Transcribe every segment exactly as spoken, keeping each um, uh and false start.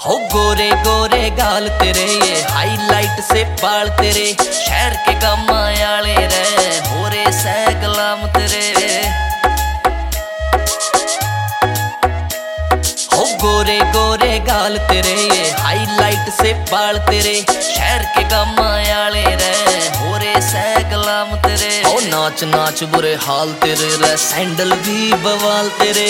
हो गोरे गोरे गाल तेरे, ये हाईलाइट से बाल तेरे, शहर के गामा आले रे हो रे सै गुलाम तेरे। हो गोरे गोरे गाल तेरे, ये हाईलाइट से बाल तेरे, शहर के गामा आले रे हो रे सै गुलाम तेरे। हो नाच नाच बुरे हाल तेरे रे, सैंडल भी बवाल तेरे।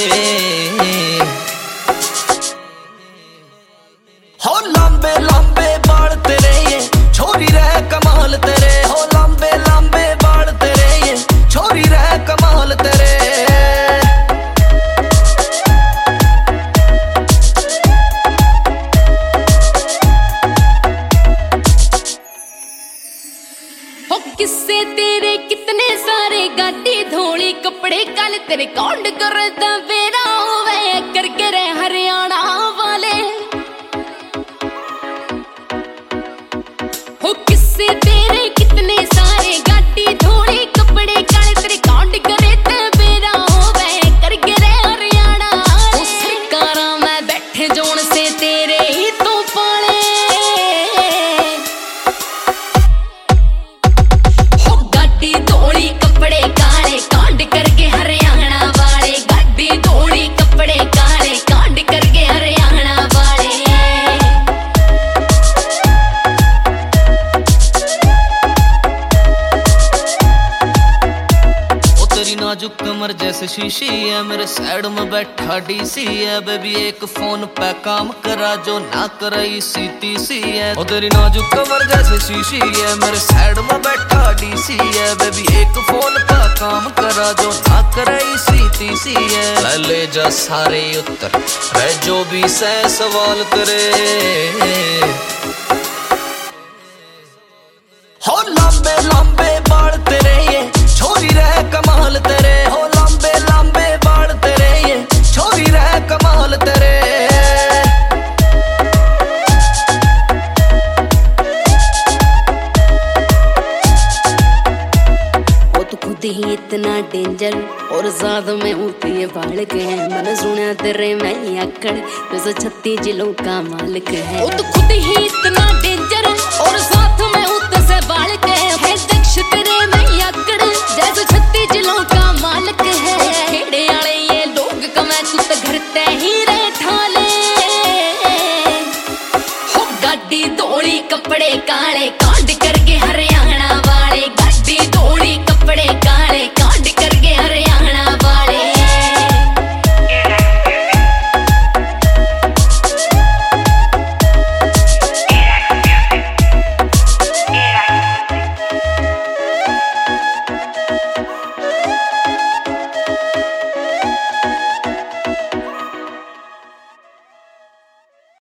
हो लंबे लंबे बाल तेरे, ये छोरी रह कमाल तेरे। हो लंबे लंबे बाल तेरे, ये छोरी रह कमाल तेरे। हो किस्से तेरे कितने सारे, गाड़ी धोली कपड़े काले तेरे, कौंड करदा बेरा होवे करके रे हरियाणा वाले। हो किस्से तेरे कितने सारे, गाड़ी धोली कपड़े काले तेरे, कौंड करे ते बेरा होवे करके रे हरियाणा वाले। सरकारा में बैठे जोन से तेरे ही तो पाले। हो गाड़ी धोली कपड़े काले, कांड करके हरियाणा वाले। गाड़ी धोली कपड़े काले, कांड करके हरियाणा वाले। तेरी नाजुक कमर जैसे शीशी है, मेरे साइड में बैठा डीसी है। बेबी एक फोन पे काम करा जो ना कराई सीती सी है। ओ तेरी नाजुक कमर जैसे शीशी है, मेरे साइड में बैठा डीसी है। बेबी एक फोन पे काम करा जो ना कराई सीती सी है। ले जा सारे उत्तर रह जो भी सै सवाल करे। हो लंबे लंबे बाल तेरे, ये छोरी रह कमाल तेरे। हो लंबे लंबे बाल तेरे, ये छोरी रह कमाल तेरे। वो तो खुद ही इतना डेंजर और ज्यादा में होती है बालक है। मैंने सुना तेरे मैं ही अक्कड़ दो सौ छत्तीस जिलों का मालिक है। वो तो खुद ही इतना डेंजर और साथ में होते से बालक है। है दक्ष तेरे मैं ही अक्कड़ जैसे छत्तीस जिलों का मालिक है। खेड़े वाले ये लोग कमाए तू तो घर ते ही रहे ठाले। हो गाड़ी धोली कपड़े काले, कांड करके हरियाणा वाले। गाड़ी धोली कपड़े काले, कांड करके